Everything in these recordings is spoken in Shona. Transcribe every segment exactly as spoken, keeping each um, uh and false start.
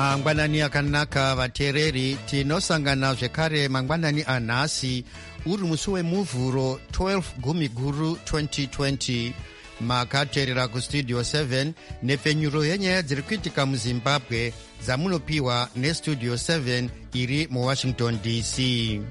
mangwanani akanaka vateereri, tinosangana zvekare mangwanani anhasi uri musi wemuvhuro twelve gumi guru twenty twenty. makateerera kustudio seven nepfenyuro yenyaya dziri kuitika muzimbabwe dzamunopiwa nestudio seven iri muwashington D C.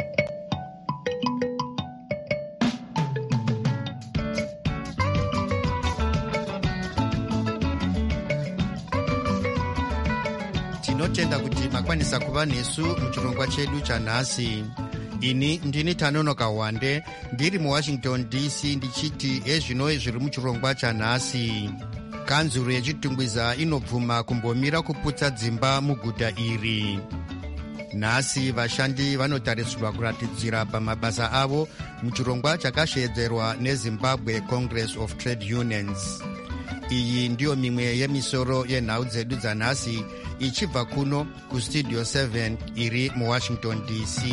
tinotenda kuti makwanisa kuva nesu muchirongwa chedu chanhasi. ini ndini Tanonoka Wande ndiri muwashington D C ndichiti ezvino zviri muchirongwa chanhasi. kanzuro yechitungwiza inobvuma kumbomira kuputsa dzimba muguta iri. nhasi vashandi vanotarisirwa kuratidzira pamabasa avo muchirongwa chakashedzerwa neZimbabwe Congress of Trade Unions. iyi ndiyo mimwe yemisoro yenhau dzedu dzanhasi ichibva kuno kustudio seven iri muwashington D C.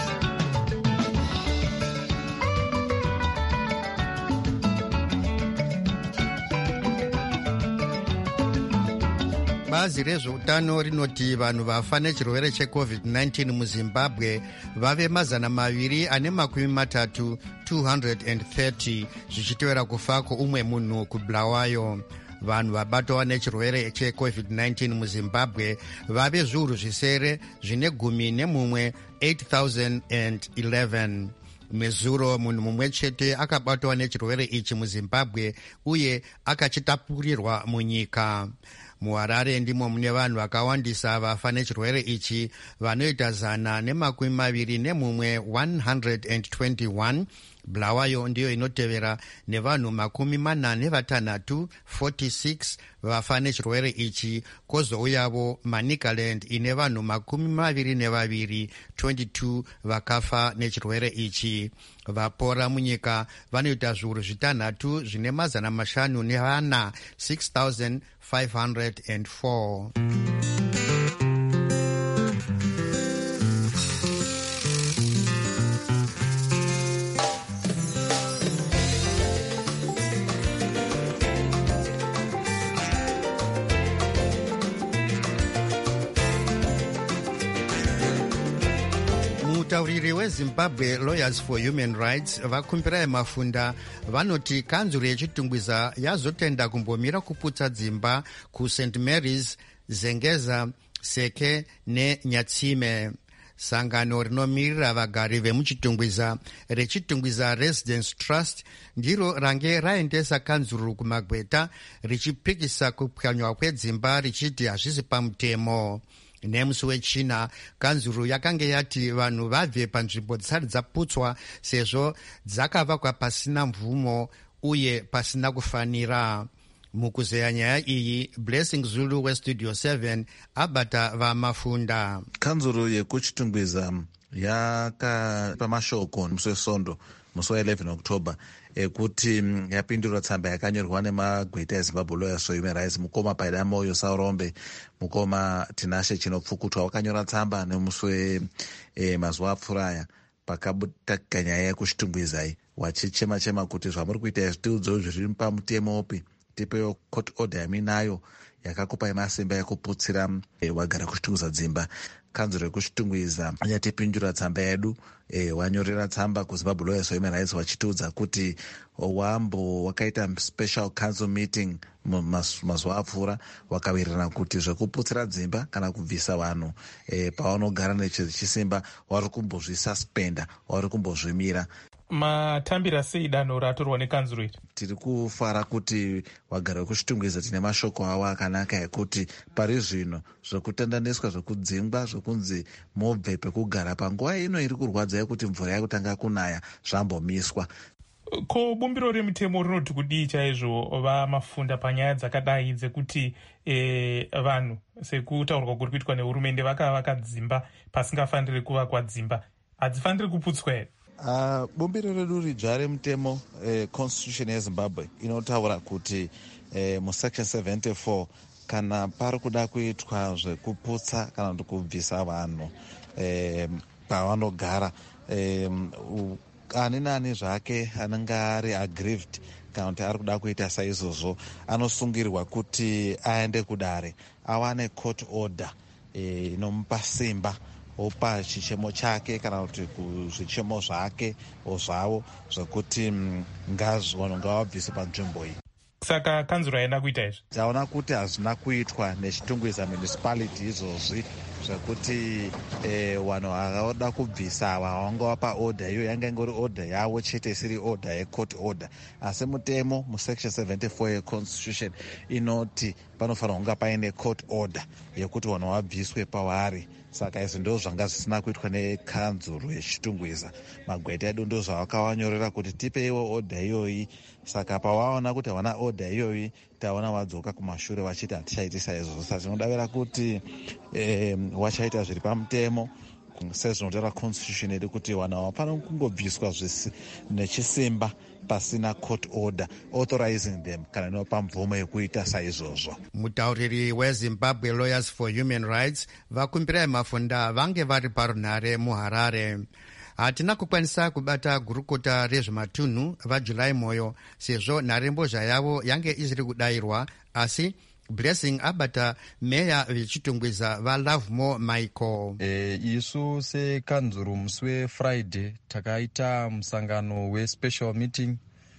bazi rezveutano rinoti vanhu vafa nechirwere checovid nineteen muzimbabwe vave mazana maviri ane makumi matatu two hundred thirty zvichitevera kufa kwoumwe munhu kubulawayo. vanhu vabatwa nechirwere checovid nineteen muzimbabwe vave zviuru zvisere zvine gumi nemumwe eight thousand eleven. mezuro munhu mumwe chete akabatwa nechirwere ichi muzimbabwe uye akachitapurirwa munyika. muharare ndimo mune vanhu vakawandisa vafa nechirwere ichi vanoita zana nemakumi maviri nemumwe one hundred twenty-one. bulawayo ndiyo inotevera nevanhu makumi mana nevatanhatu forty-six vafa nechirwere ichi, kwozouyavo manicaland ine vanhu makumi maviri nevaviri twenty-two vakafa nechirwere ichi. vapora munyika vanoita zviuru zvitanhatu zvine mazana mashanu nevana six thousand five hundred four. mutauriri weZimbabwe Lawyers for Human Rights vakumbirai mafunda vanoti kanzuro yechitungwiza yazotenda kumbomira kuputsa dzimba kuSt Mary's, Zengeza, Seke neNyatsime. sangano rinomirira vagari vemuchitungwiza rechitungwiza Residence Trust ndiro range raendesa kanzuro kumagweta richipikisa kupwanywa kwedzimba richiti hazvisi pamutemo. nemusi wechina kanzuro yakange yati vanhu vabve panzvimbo dzisati dzaputswa sezvo dzakavakwa pasina mvumo uye pasina kufanira. mukuzeya nyaya iyi Blessing Zulu westudio seven abata vamafunda. kanzuro yekuchitungwiza yakapa mashoko musi wesondo musi wa11 October ekuti yapindura tsamba yakanyorwa nemagweta eZimbabwe Lawyers for Human Rights. mukoma Paida Moyo Saurombe, mukoma Tinashe Chinopfukutwa wakanyora tsamba nemusi wemazuva apfuraya pakabutika nyaya yekuchitungwizai wachichema chema kuti zvamuri kuita zvitiudzo zviri pamutemopi, tipewo court order yaminayo yakakupai masimba ekuputsira e, wagara kuchitungwiza dzimba. kanzuro yekuchitungwiza yatipindura tsamba yedu e, wanyorera tsamba kuZimbabwe Lawyers for Human Rights wachitiudza kuti wambo wakaita special council meeting mazuva apfuura wakawirirana kuti zvekuputsira dzimba kana kubvisa vanhu e, pavanogara nechisimba wari kumbozvisuspenda, wari kumbozvimira. matambira sei danho ratorwa nekanzuro iri? tiri kufara kuti wagara wekuchitungwiza tine mashoko avo akanaka ekuti pari zvino zvekutandaniswa zvekudzingwa zvekunzi mobve pekugara panguva ino iri kurwadza yekuti mvura yakutanga kunaya zvambomiswa. ko bumbiro remutemo rinoti kudii chaizvo vamafunda panyaya dzakadai dzekuti e, vanhu sekutaurwa kuri kuitwa nehurumende vakavaka dzimba pasingafaniri kuvakwa dzimba hadzifaniri kuputswa here? Uh, bumbiro redu ridzva remutemo eh, constitution yeZimbabwe inotaura kuti eh, musection seventy-four kana pari kuda kuitwa zvekuputsa kana kuti kubvisa vanhu eh, pavanogara eh, ani nani zvake anenge ari aggrieved kana kuti ari kuda kuita saizvozvo anosungirwa kuti aende kudare awane court order inomupa e, simba opa chichemo chake kana kuti kuzvichemo zvake o zvavo zvekuti ngazi vanhu ngavabvise panzvimbo iyi. Saka kanzuro haina kuita izvi? Taona kuti hazvina kuitwa nechitungwiza municipality izvozvi zvekuti vanhu vakaoda kubvisa ava havangavapa order iyo yanga ingori order yavo chete isiri order yecourt order, asi mutemo musection seventy-four yeconstitution inoti panofanira kunga paine court order yekuti vanhu vabviswe pavari. Saka izvi ndo zvanga zvisina kuitwa nekanzuro yechitungwiza. Magweta edu ndo zvavakavanyorera kuti tipeiwo order iyoyi. Saka pavaona kuti havana order iyoyi, taona vadzoka kumashure vachiti hatichaitisa izvozvo. Saka tinodavira kuti eh, vachaita zviri pamutemo sezvinotaura constitution yedu kuti vanhu havafana kungobviswa nechisimba pasina court order authorizing them kana inopa mvumo yekuita saizvozvo. Mutauriri weZimbabwe Lawyers for Human Rights vakumbira Mafunda vange vari parunhare muHarare. Hatina kukwanisa kubata gurukota rezvematunhu vaJulai Moyo sezvo nharembozha yavo yange isiri kudayirwa, asi Blessing abata meya vechitungwiza vaLovemore Michael. E, isu sekanzuro musi weFriday takaita musangano wespecial meeting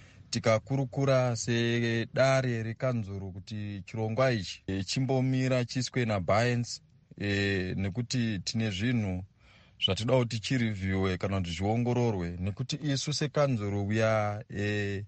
tikakurukura sedare rekanzuro kuti chirongwa ichi e, chimbomira chiiswe nabayance e, nekuti tine zvinhu zvatida kuti chirevhiwe kana kuti zviongororwe, nekuti isu sekanzuro we are e,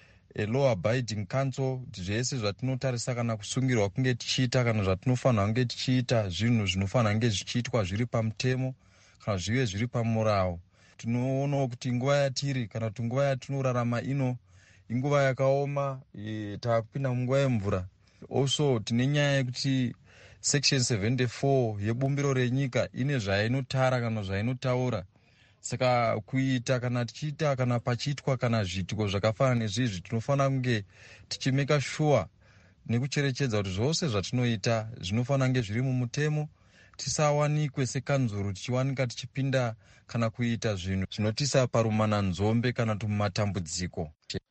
a law abiding council. Zvese zvatinotarisa kana kusungirwa kunge tichiita kana zvatinofanira kunge tichiita zvinhu zvinofanira kunge zvichiitwa zviri pamutemo kana zvive zviri pamurao. Tinoonawo kuti nguva yatiri kana kuti nguva yatinorarama ino inguva yakaoma, e, takupinda munguva yemvura. Also tine nyaya yekuti section seventy-four yebumbiro renyika ine zvainotara kana zvainotaura. Saka kuita kana tichiita kana pachiitwa kana zviitiko zvakafanana nezvizvi tinofanira kunge tichimeka sure nekucherechedza kuti zvose zvatinoita zvinofanira kunge zviri mumutemo, tisawanikwe sekanzuro tichiwanika tichipinda kana kuita zvinhu zvinotisa parumana nzombe kana mumatambudziko.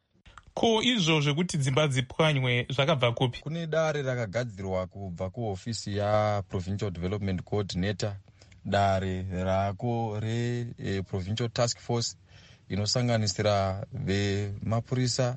Ko izvo zvekuti dzimba dzipwanywe zvakabva kupi? Kune dare rakagadzirwa kubva kuhofisi yaProvincial Development Coordinator, dare rako reProvincial eh, Task Force inosanganisira vemapurisa,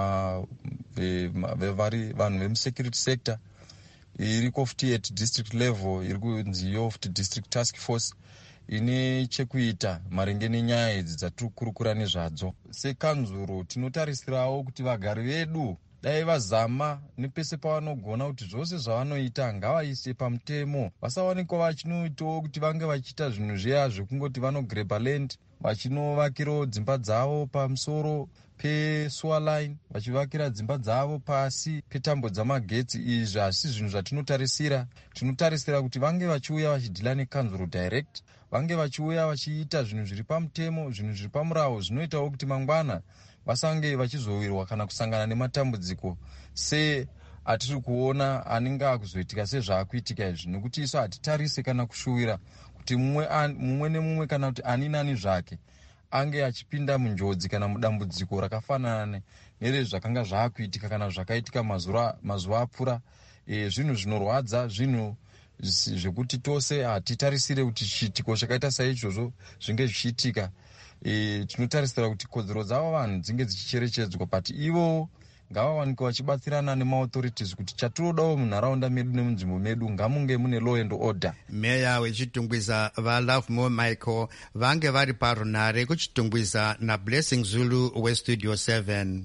vevari vanhu vemusecurity sector, iriko futi at district level iri kunzi yofuti district task force ine chekuita maringe nenyaya idzi dzatikurukura nezvadzo. Sekanzuro tinotarisirawo kuti vagari vedu dai vazama nepese pavanogona kuti zvose zvavanoita ngavaise pamutemo, vasawanikwa vachinoitawo kuti vange vachiita zvinhu zviya zvekungoti vanogreba land vachinovakirawo dzimba dzavo pamusoro pesewer line, vachivakira dzimba dzavo pasi petambo dzamagetsi. Izvi hazvisi zvinhu zvatinotarisira. Tinotarisira kuti vange vachiuya vachidhila nekanzuro direct, vange vachiuya vachiita zvinhu zviri pamutemo, zvinhu zviri pamurao zvinoitawo kuti mangwana vasange vachizowirwa kana kusangana nematambudziko se atiri kuona anenge akuzoitika sezvaakuitika izvi, nekuti isu hatitarise kana kushuwira kuti mumwe, mumwe nemumwe kana kuti ani nani zvake ange achipinda munjodzi kana mudambudziko rakafanana nerezvakanga zvaakuitika kana zvakaitika mazuva, mazuva apfuura. E, zvinhu zvinorwadza, zvinhu zvekuti tose hatitarisire kuti chiitiko chakaita saizvozvo zvinge zvichiitika. E, tinotarisira kuti kodzero dzavo vanhu dzinge dzichicherechedzwa, but ivo ngavawanikwa vachibatsirana nemaauthorities kuti chatirodawo munharaunda medu nemunzvimbo medu ngamunge mune law and order. Meya wechitungwiza vaLovemore Michael vange vari parunhare kuchitungwiza naBlessing Zulu weStudio seven.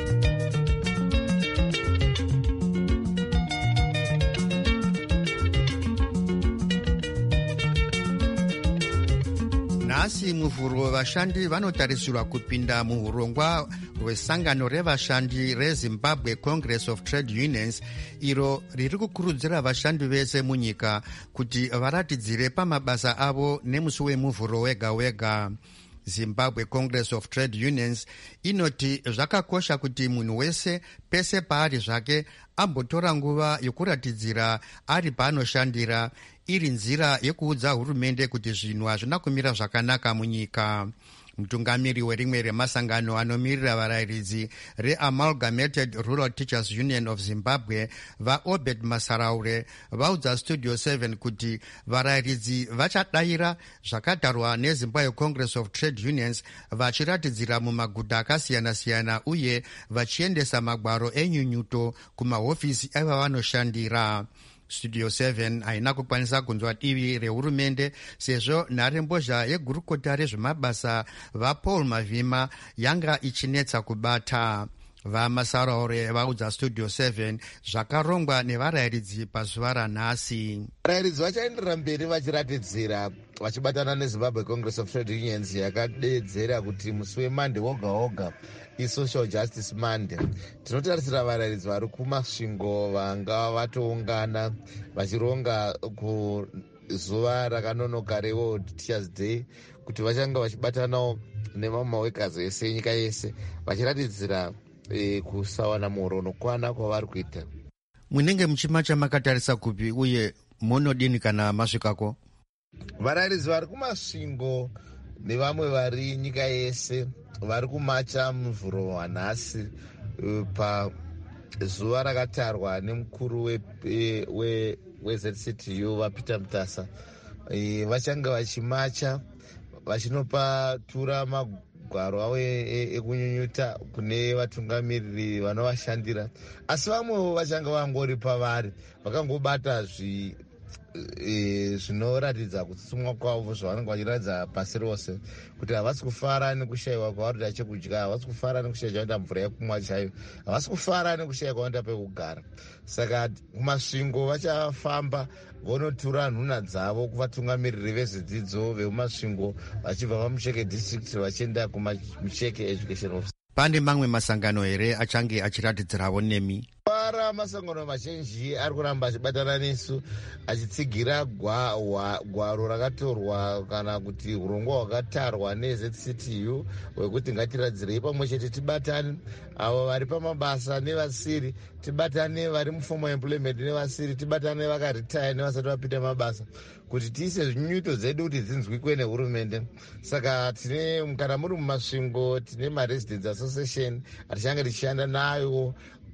Nhasi muvhuro vashandi vanotarisirwa kupinda muhurongwa rwesangano revashandi reZimbabwe Congress of Trade Unions, iro riri kukurudzira vashandi vese munyika kuti varatidzire pamabasa avo nemusi wemuvhuro wega wega. Zimbabwe Congress of Trade Unions inoti zvakakosha kuti munhu wese pese paari zvake ambotora nguva yokuratidzira ari paanoshandira, iri nzira yekuudza hurumende kuti zvinhu hazvina kumira zvakanaka munyika. mutungamiri werimwe remasangano anomirira varayiridzi reamalgamated rural teachers union of zimbabwe vaobed masaraure vaudza studio seven kuti varayiridzi vachadayira zvakatarwa nezimbabwe congress of trade unions vachiratidzira mumaguta akasiyana-siyana uye vachiendesa magwaro enyunyuto kumahofisi aiva vanoshandira. Studio seven haina kukwanisa kunzwa divi rehurumende sezvo nharembozha yegurukota rezvemabasa vapaul mavhima yanga ichinetsa kubata. Vamasaraure vaudza Studio seven zvakarongwa nevarayiridzi pazuva ranhasi. Varayiridzi vachaenderera mberi vachiratidzira vachibatana nezimbabwe congress of trade unions yakadedzera kuti musi wemande woga woga isocial justice monday. Tinotarisira varayiridzi vari kumasvingo vanga vatoungana vachironga kuzuva rakanonoka reworld teachers day kuti vachanga vachibatanawo nemamawekazi ese nyika yese vachiratidzira E, kusawana muhoro unokwana kwavari kuita. Munenge muchimacha makatarisa kupi uye munodini kana masvikako? Varayiridzi vari kumasvingo nevamwe vari nyika yese vari kumacha muvhuro wanhasi pazuva rakatarwa nemukuru we-Z C T U vapeter mutasa. E, vachanga vachimacha vachinopatura mag gwaro avo ekunyunyuta kune vatungamiriri vanovashandira, asi vamwewo vachanga vangori pavari vakangobata zvi zvinoratidza kutsumwa kwavo zvavanenge vachiratidza pasi rose kuti havasi kufara nekushayiwa kwavaroda chekudya, havasi kufara nekushayiwa kwavanoda mvura yekumwa chaiyo, havasi kufara nekushayiwa kwavanoda pekugara. Saka kumasvingo vachafamba vonotura nhuna dzavo kuvatungamiriri vezvidzidzo vemumasvingo vachibva pamucheke district vachienda kumamucheke education office. Pane mamwe masangano here achange achiratidzirawo nemi? Para masangano mazhinji ari kuramba achibatana nesu achitsigira gwaro rakatorwa kana kuti urongwa hwakatarwa ne-Z C T U hwekuti ngatiradzirei pamwe chete, tibatane avo vari pamabasa nevasiri, tibatane vari muformal employment nevasiri, tibatane vakaritaya nevasati vapinda mabasa kuti tiise zvinyunyuto dzedu kuti dzinzwikwe nehurumende. Saka tine kana muri mumasvingo tine maresidence association atichange tichishanda nayo,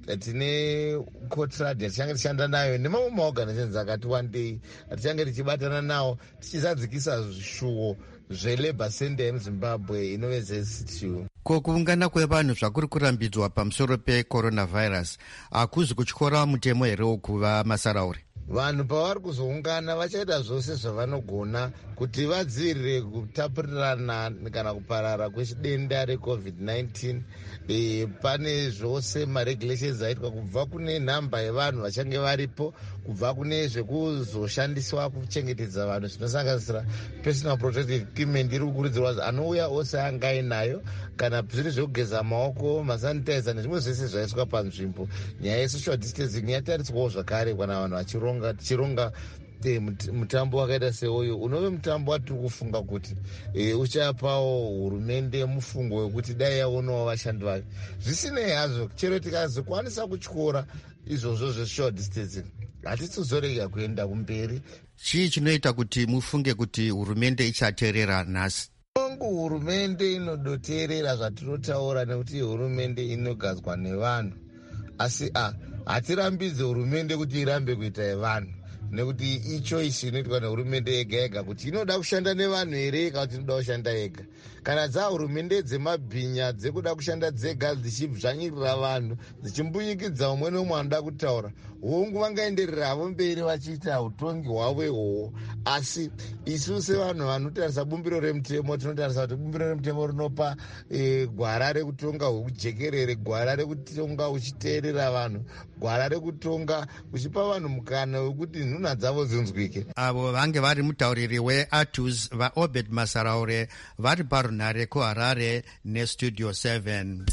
tine cotrad atichange tichishanda nayo nemamwe maorganizations akati wandei atichange tichibatana nawo tichizadzikisa zvishuwo zvelabor center yemuzimbabwe inove Z C T U. Ko kuungana kwevanhu zvakuri kurambidzwa pamusoro pecoronavirus hakuzi kutyora mutemo here wokuva masaraure? Vanhu pavari kuzoungana vachaita zvose zvavanogona kuti vadzivirire kutapurirana kana kuparara kwechidenda recovid nineteen. E, pane zvose maregulations aitwa kubva kune nhamba yevanhu vachange varipo, kubva kune zvekuzoshandiswa kuchengetedza vanhu zvinosanganisira personal protective equipment iri kukurudzirwa kuti anouya ose anga ainayo, kana zviri zvekugeza maoko, masanitizer nezvimwe zvese zvaiswa panzvimbo. Nyaya yesocial distancing yatariswawo zvakare kana vanhu vachironga tichironga mutambo wakaita seuyu unove mutambo watiri kufunga kuti e, uchapawo hurumende mufungo wekuti dai yaonawo vashandi vake. Zvisinei hazvo, chero tikazokwanisa kutyora izvozvo zvesocial distancing hatizorega kuenda kumberi. Chii chinoita kuti mufunge kuti hurumende ichateerera nhasi? Kongu hurumende inodoteerera zvatinotaura nekuti hurumende inogadzwa nevanhu, asi a hatirambidze hurumende kuti irambe kuita yevanhu, nekuti ichoice inoitwa nehurumende yega yega kuti inoda kushanda nevanhu here kana kuti inoda kushanda yega. Kana dzahurumende dzemabhinya dzekuda kushanda dzega dzichibvanyirira vanhu dzichimbunyikidza umwe nomwe anoda kutaura, hongu vangaenderera havo mberi vachiita utongi hwavo ihwohwo. Asi isu sevanhu vanotarisa bumbiro remutemo tinotarisa kuti bumbiro remutemo rinopa e, gwara rekutonga hwekujekerere, gwara rekutonga uchiteerera vanhu, gwara rekutonga uchipa vanhu mukana wekuti nhunha dzavo dzinzwike. Avo vange vari mutauriri weAtus vaobed masaraure vari parunhare kuHarare neStudio seven.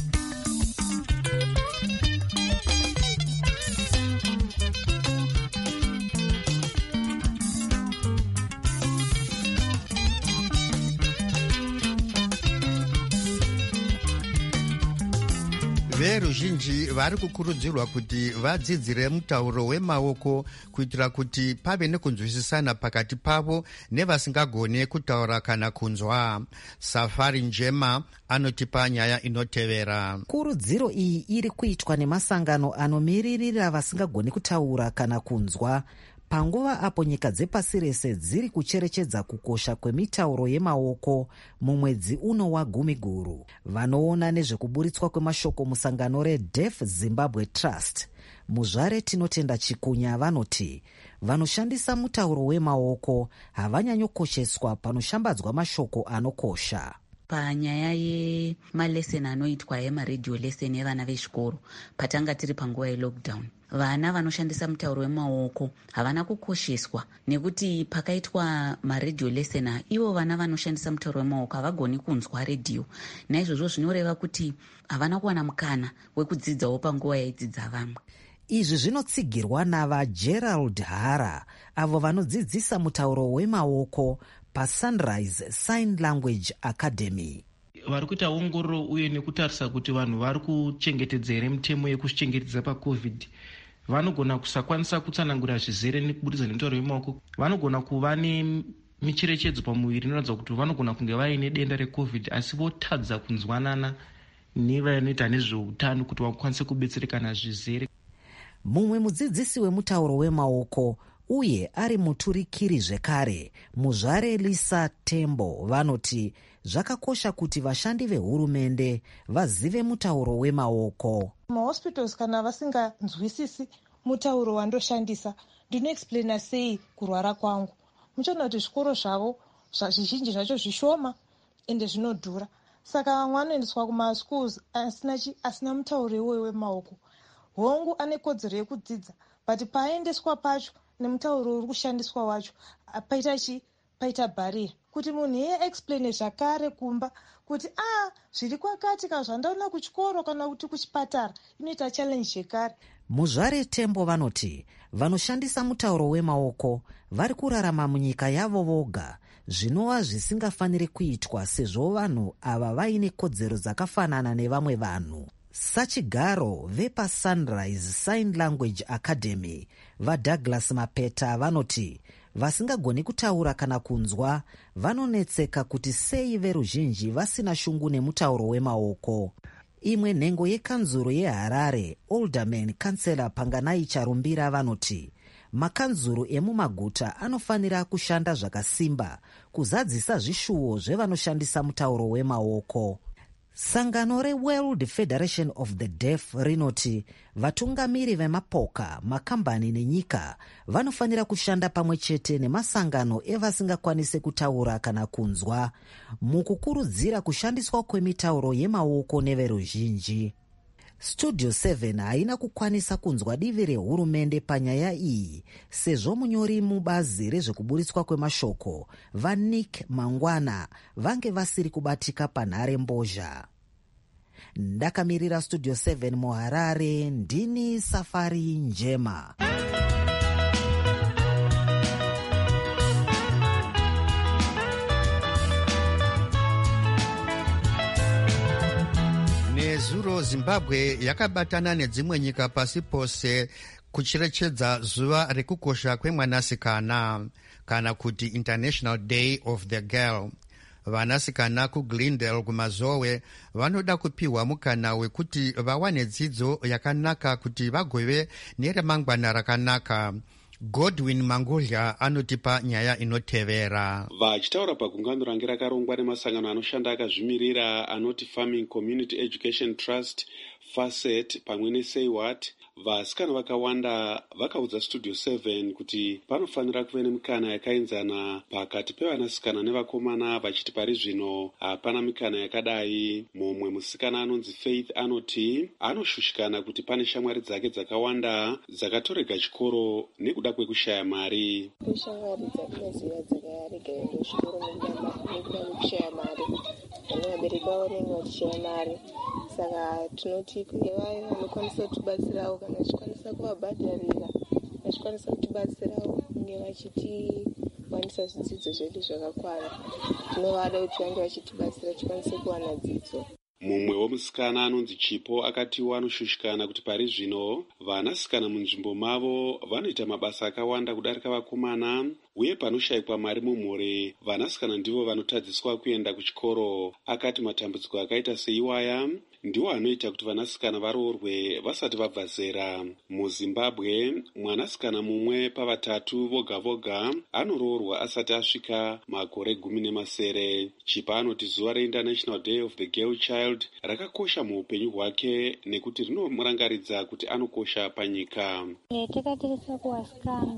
veruzhinji vari kukurudzirwa kuti vadzidzire mutauro wemaoko kuitira kuti pave nekunzwisisana pakati pavo nevasingagone kutaura kana kunzwa. Safari Njema anotipa nyaya inotevera. Kurudziro iyi iri kuitwa nemasangano anomiririra vasingagoni kutaura kana kunzwa panguva apo nyika dzepasi rese dziri kucherechedza kukosha kwemitauro yemaoko mumwedzi uno wagumi guru. Vanoona nezvekuburitswa kwemashoko musangano reDeaf Zimbabwe Trust, muzvare Tinotenda Chikunya, vanoti vanoshandisa mutauro wemaoko havanyanyokosheswa panoshambadzwa mashoko anokosha. Panyaya yemaleseni anoitwa emaredhiyo leseni evana vechikoro patanga tiri panguva yelockdown, vana vanoshandisa mutauro wemaoko havana kukosheswa nekuti pakaitwa maredhiyo leseni ivo vana vanoshandisa mutauro wemaoko havagoni kunzwa redhiyo. Naizvozvo zvinoreva kuti havana kuwana mukana wekudzidzawo panguva yaidzidza vamwe. Izvi zvinotsigirwa navaGerald Hara avo vanodzidzisa mutauro wemaoko paSunrise Sign Language Academy. Vari kuita ongororo uye nekutarisa kuti vanhu vari kuchengetedza here mitemo yekuzvichengetedza pacovid. Vanogona kusakwanisa kutsanangura zvizere nekuburitsa nemitauro yemaoko. Vanogona kuva nemicherechedzo pamuviri inoratidza kuti vanogona kunge vaine denda recovid asi votadza kunzwanana nevanoita nezveutano kuti vakwanise kubetserekana zvizere. Mumwe mudzidzisi wemutauro wemaoko uye ari muturikiri zvekare, muzvare Lisa Tembo, vanoti zvakakosha kuti vashandi vehurumende vazive mutauro wemaoko. Mahospitals kana vasinganzwisisi mutauro wandoshandisa, ndinoexplaina sei kurwara kwangu. Muchaona kuti zvikoro zvavo zvizhinji zvacho zvishoma ende zvinodhura. Saka vamwe vanoendeswa kumaschools asina asina mutauro iwoyo wemaoko. Hongu ane kodzero yekudzidza, but paaendeswa pacho nemutauro uri kushandiswa wacho paita chi paita barrier kuti munhu iye explain zvakare kumba kuti ah zviri kwakati kana zvandaona kuchikoro kana kuti kuchipatara inoita challenge zvekare. Muzvare Tembo vanoti vanoshandisa mutauro wemaoko vari kurarama munyika yavo voga, zvinova zvisingafaniri kuitwa sezvo vanhu ava vaine kodzero dzakafanana nevamwe vanhu. Sachigaro vepaSunrise Sign Language Academy vaDouglas Mapeta vanoti vasingagoni kutaura kana kunzwa vanonetseka kuti sei veruzhinji vasina shungu nemutauro wemaoko. Imwe nhengo yekanzuro yeHarare, Alderman Councillor Panganai Charumbira, vanoti makanzuro emumaguta anofanira kushanda zvakasimba kuzadzisa zvishuwo zvevanoshandisa mutauro wemaoko. Sangano reWorld Federation of the Deaf rinoti vatungamiri vemapoka, makambani nenyika vanofanira kushanda pamwe chete nemasangano evasingakwanise kutaura kana kunzwa mukukurudzira kushandiswa kwemitauro yemaoko neveruzhinji. Studio seven haina kukwanisa kunzwa divi rehurumende panyaya iyi sezvo munyori mubazi rezvekuburitswa kwemashoko vaNick Mangwana vange vasiri kubatika panhare mbozha. Ndakamirira Studio seven muHarare, ndini Safari Njema. Nezuro Zimbabwe yakabatana nedzimwe nyika pasi pose kucherechedza zuva rekukosha kwemwanasikana kana kuti International Day of the Girl. Vanasikana kuGlendale kumazowe vanoda kupiwa mukana wekuti vawane dzidzo yakanaka kuti vagove neremangwana rakanaka. Godwin Mangulya anotipa nyaya inotevera. Vachitaura pagungano range rakarongwa nemasangano anoshanda akazvimirira anoti Farming Community Education Trust, FACET pamwe neSaywhat, vasikana vakawanda vakaudza Studio seven kuti panofanira kuve nemikana yakaenzana pakati pevanasikana nevakomana, vachiti pari zvino hapana mikana yakadai. Mumwe musikana anonzi Faith anoti anoshushikana kuti pane shamwari dzake dzakawanda dzakatorega chikoro nekuda kwekushaya mari. Shamwari dzatinoziva dzakarega endo chikoro nekuda kwekushaya mari, vabereki vavo vanenge vachishaya mari. Saka tinoti kune vaye vanokwanisa kutibatsirawo kana vachikwanisa kuvabhadharira, vachikwanisa kutibatsirawo kunge vachitiwanisa zvidzidzo zvedu zvakakwana. Tinovada kuti vange vachitibatsira tikwanise kuwana dzidzo. Mumwe womusikana anonzi Chipo akatiwa anoshushikana kuti pari zvino vanasikana munzvimbo mavo vanoita mabasa akawanda kudarika vakomana, uye panoshayikwa mari mumhuri vanasikana ndivo vanotadziswa kuenda kuchikoro. Akati matambudziko akaita seiwaya ndiwo anoita kuti vanasikana varoorwe vasati vabva zera. MuZimbabwe mwanasikana mumwe pavatatu voga voga anoroorwa asati asvika makore gumi nemasere. Chipa anoti zuva reInternational Day of the Girl Child rakakosha muupenyu hwake nekuti rinomurangaridza kuti anokosha panyika. Takatarisa kuvasikana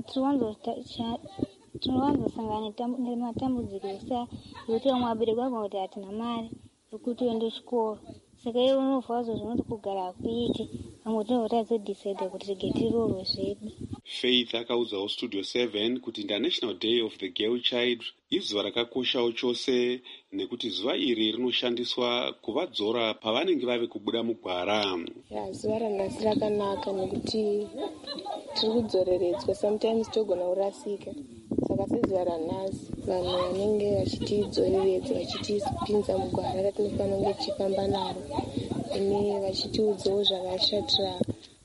tinowanzosangana nematambudziko esa ekuti vamwe vabereki vagona kuti hatina mari yokuti uende kuchikoro, saka iwe unovha zvo zvinoti kugara hakuiti, vamwe tinovota zodhisaidha kuti tige tiroorwe zvedu. Faith akaudzawo Studio seven kuti International Day of the Girl Child izuva rakakoshawo chose nekuti zuva iri rinoshandiswa kuvadzora pavanenge vave kubuda mugwara. Ya, zuva ranhasi rakanaka nekuti tiri kudzoreredzwa, sometimes togona kurasika. Saka sezuva ranhasi vanhu vanenge vachitidzoreredza vachitipinza mugwara ratinofanira kunge tichifamba naro, ine vachitiudzawo zvakashatira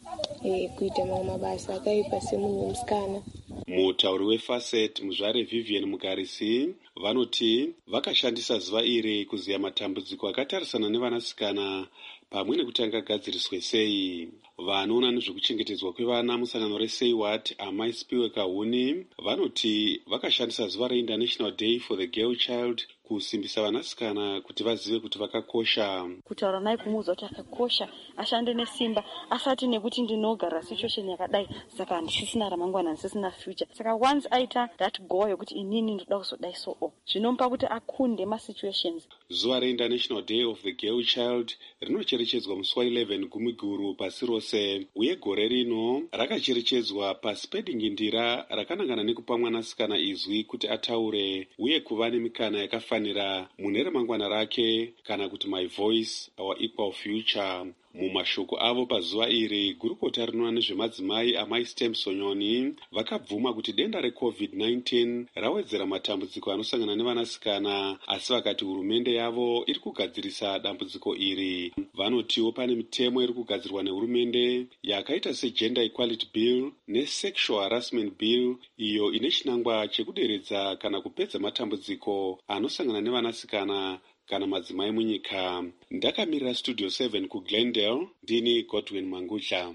kuita mamwe mabasa akaipa semunhu wemusikana. Mutauri weFacet muzvare Vivian Mugarisi vanoti vakashandisa zuva iri kuziya matambudziko akatarisana nevanasikana pamwe nekuti angagadziriswe sei. Vanoona nezvekuchengetedzwa kwevana musangano reSay What Amai Spiwe Kahuni vanoti vakashandisa zuva reInternational Day for the Girl Child kusimbisa vanasikana kuti vazive kuti vakakosha. Kutaura naye kumuudza kuti akakosha, ashande nesimba, asati nekuti ndinogara situation yakadai saka handisisina ramangwana, handisisina future. Saka once aita that goal yokuti inini ndoda kuzodai so o, zvinomupa kuti akunde masituations. Zuva reInternational Day of the Girl Child rinocherechedzwa musi waeleven Gumiguru pasi rose, uye gore rino rakacherechedzwa paspedingindira rakanangana nekupa mwanasikana izwi kuti ataure uye kuva nemikana yakafanira mune ramangwana rake, kana kuti my voice our equal future. Mumashoko avo pazuva iri, gurukota rinoona nezvemadzimai Amai Stem Sonyoni vakabvuma kuti denda reCovid nineteen rawedzera matambudziko anosangana nevanasikana, asi vakati hurumende yavo iri kugadzirisa dambudziko iri. Vanotiwo pane mitemo iri kugadzirwa nehurumende yakaita seGender Equality Bill neSexual Harassment Bill, iyo ine chinangwa chekuderedza kana kupedza matambudziko anosangana nevanasikana kana madzimai munyika. Ndakamirira Studio seven kuGlendale, ndini Godwin Mangudla.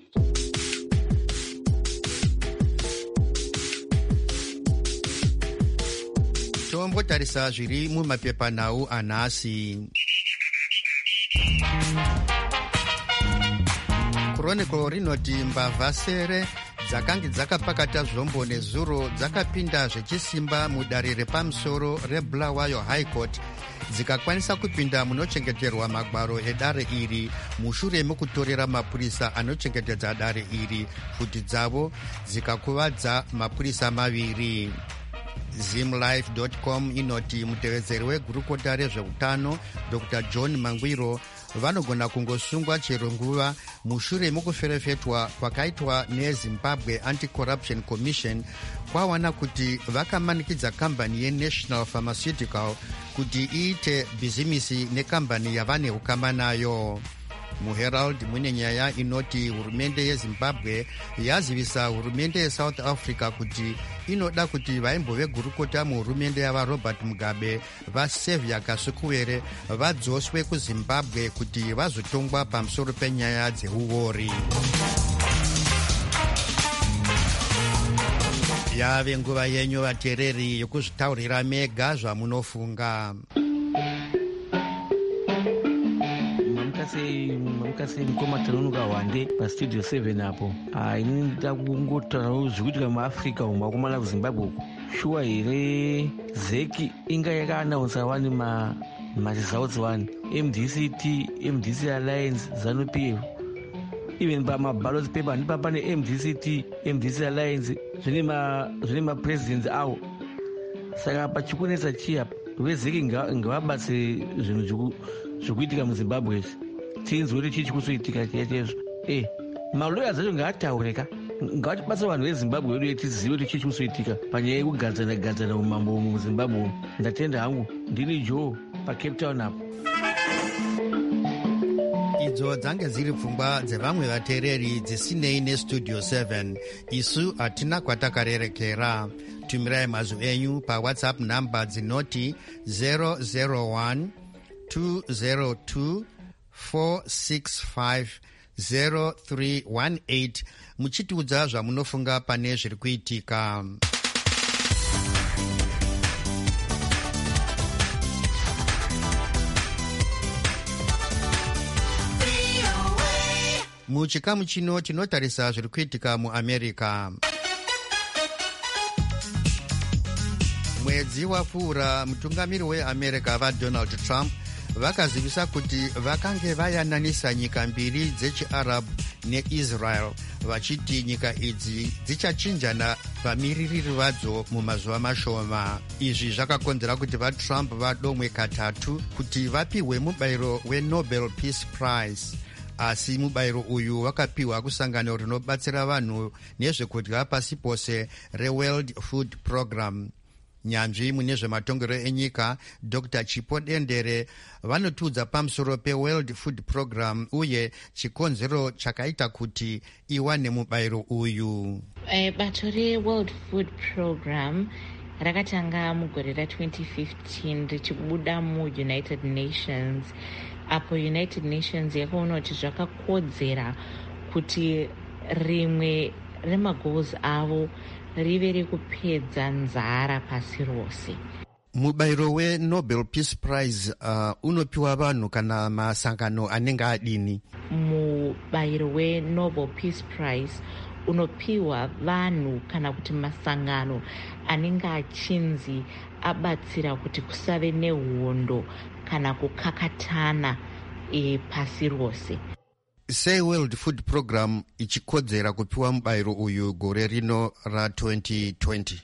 Tombotarisa zviri mumapepanhau anhasi. Chronicle rinoti mbavha sere dzakange dzakapakata zvombo nezuro dzakapinda zvechisimba mudare repamusoro reBulawayo High Court dzikakwanisa kupinda munochengeterwa magwaro edare iri mushure mekutorera mapurisa anochengetedza dare iri futi dzavo dzikakuvadza mapurisa maviri. Zimlife dot com inoti mutevedzeri wegurukota rezveutano Dr John Mangwiro vanogona kungosungwa chero nguva mushure mokuferefetwa kwakaitwa neZimbabwe Anti-Corruption Commission kwawana kuti vakamanikidza kambani yeNational Pharmaceutical kuti iite bhizimisi nekambani yavane ukama nayo. MuHerald mune nyaya inoti hurumende yeZimbabwe yazivisa hurumende yeSouth Africa kuti inoda kuti vaimbo vegurukota muhurumende yavaRobert Mugabe vaSaviour Kasukuwere vadzoswe kuZimbabwe kuti vazotongwa pamusoro penyaya dzeuori. Yave nguva yenyu vateereri yokuzvitaurira mega zvamunofunga. Mamukase mukoma tanonoka hwande paStudio seven apo. Ini ndida kungotaurawo zvikuitika muAfrica umu vakomana kuZimbabwe uku. Shuwa here zeki inga yakaanaunsa wani maresults wani M D C T, M D C Alliance, ZANU-P F. Even pamaballot paper ndipa pane M D C T, M D C Alliance zvine mapresidents avo. Saka pachikunetsa chiya vezeki ngavabatse zvinhu zvikuitika muZimbabwe tinzwe kuti chii chikuzoitika chaizvo. Eh, maloya zacho ngaataureka, ngavatibatsa vanhu veZimbabwe vedu kuti tizive kuti chii chikuzoitika panyaya yekugadzana gadzana umambo muZimbabwe. Ndatenda hangu, ndini Joe paCape Town apo. idzo dzange dziri pfungwa dzevamwe vateereri dzisinei nestudio seven. Isu hatina kwatakarerekera. Tumirai mazwi enyu pawhatsapp namba dzinoti zero zero one two zero two four six five zero three one eight muchitiudza zvamunofunga pane zviri kuitika. Muchikamu chino tinotarisa zviri kuitika muAmerica. Mwedzi wapfuura mutungamiri weAmerica vaDonald Trump vakazivisa kuti vakange vayananisa nyika mbiri dzechiarabhu neIsrael, vachiti nyika idzi dzichachinjana vamiririri vadzo mumazuva mashoma. Izvi zvakakonzera kuti vaTrump vadomwe katatu kuti vapiwe mubayiro weNobel Peace Prize. Asi mubayiro uyu wakapiwa kusangano rinobatsira vanhu nezvekudya pasi pose reWorld Food Program. Nyanzvi mune zvematongero enyika Doctor Chipo Dendere vanotiudza pamusoro peWorld Food Program uye chikonzero chakaita kuti iwane mubayiro uyu. E, bato reWorld Food Program rakatanga mugore ra-twenty fifteen richibuda muUnited Nations, apo United Nations yakaona kuti zvakakodzera kuti rimwe remagoals avo rive rekupedza nzara pasi rose. Mubayiro weNobel Peace Prize uh, unopiwa vanhu kana masangano anenge adini? Mubayiro weNobel Peace Prize unopiwa vanhu kana kuti masangano anenge achinzi abatsira kuti kusave nehondo kana kukakatana e, pasi rose. Sei World Food Program ichikodzera kupiwa mubayiro uyu gore rino ra-twenty twenty?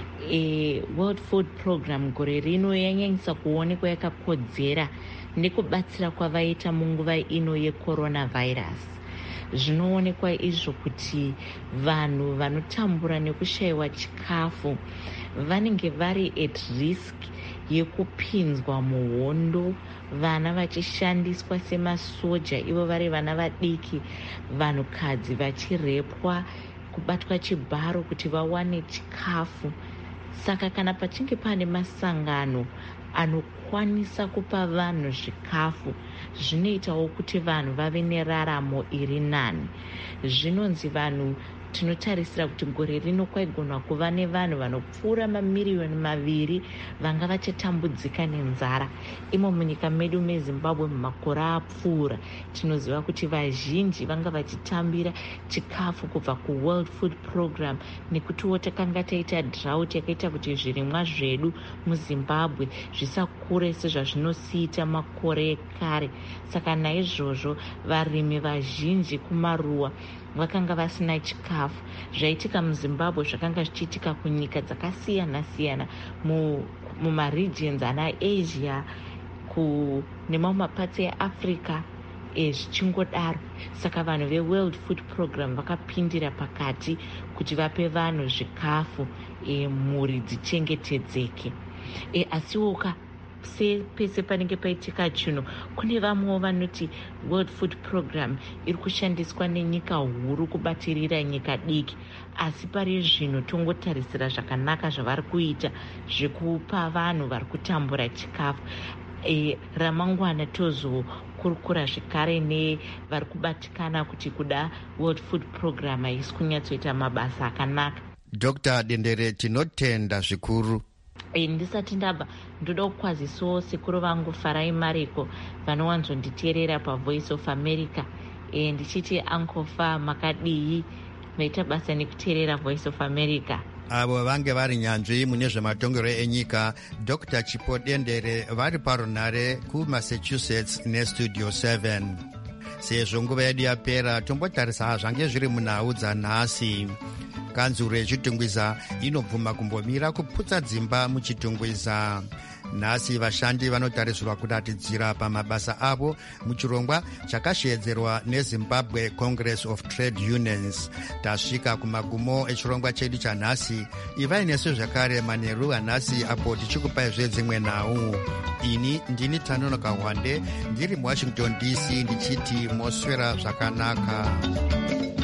E, World Food Program gore rino yanyanyisa kuonekwa yakakodzera nekubatsira kwavaita munguva ino yeCoronavirus. Zvinoonekwa izvo kuti vanhu vanotambura nekushayiwa chikafu vanenge vari at risk yekupinzwa muhondo, vana vachishandiswa semasoja ivo vari vana vadiki, vanhukadzi vachirepwa, kubatwa chibharo kuti vawane chikafu. Saka kana pachinge pane masangano anokwanisa kupa vanhu zvikafu, zvinoitawo kuti vanhu vave neraramo iri nani. Zvinonzi vanhu tinotarisira kuti gore rino kwaigona kuva nevanhu vanopfuura mamiriyoni maviri vanga vachitambudzika nenzara. Imo munyika medu meZimbabwe mumakore apfuura tinoziva kuti vazhinji vanga vachitambira chikafu kubva kuWorld Food Program nekutiwo takanga taita drought yakaita kuti zvirimwa zvedu muZimbabwe zvisakure sezvazvinosiita makore ekare. Saka naizvozvo varimi vazhinji kumaruwa vakanga vasina chikafu. Zvaitika muZimbabwe zvakanga zvichiitika kunyika dzakasiyana siyana mumaregions ana Asia ku nemamwe mapatsi eAfrica ezvichingodaro. Saka vanhu veWorld Food Program vakapindira pakati kuti vape vanhu zvikafu e, mhuri dzichengetedzeke. E, asiwoka se pese panenge paitika chino kune vamwewo vanoti World Food Program iri kushandiswa nenyika huru kubatirira nyika diki, asi pari zvino tongotarisira zvakanaka zvavari kuita zvekupa vanhu vari kutambura chikafu. E, ramangwana tozokurukura zvekare nevari kubatikana kuti kuda World Food Program haisi kunyatsoita mabasa akanaka. Doctor Dendere, tinotenda zvikuru. E, ndisati ndabva ndoda kukwazisawo sekuru vangu Farai Mariko vanowanzonditeerera paVoice of America. E, ndichiti Uncle Fa makadii, maita basa nekuteerera Voice of America. Avo vange vari nyanzvi mune zvematongero enyika Doctor Chipo Dendere vari parunare kuMassachusetts neStudio seven. Sezvo nguva yedu yapera tombotarisa zvange zviri munhau dzanhasi. Kanzuro yechitungwiza inobvuma kumbomira kuputsa dzimba muchitungwiza. nhasi vashandi vanotarisirwa kudatidzira pamabasa avo muchirongwa chakashedzerwa nezimbabwe Congress of Trade Unions. Tasvika kumagumo echirongwa chedu chanhasi. Ivai nesu zvakare manheru anhasi apo tichikupai zvedzimwe nhau. Ini ndini Tanonoka Hwande ndiri muWashington D C ndichiti moswera zvakanaka.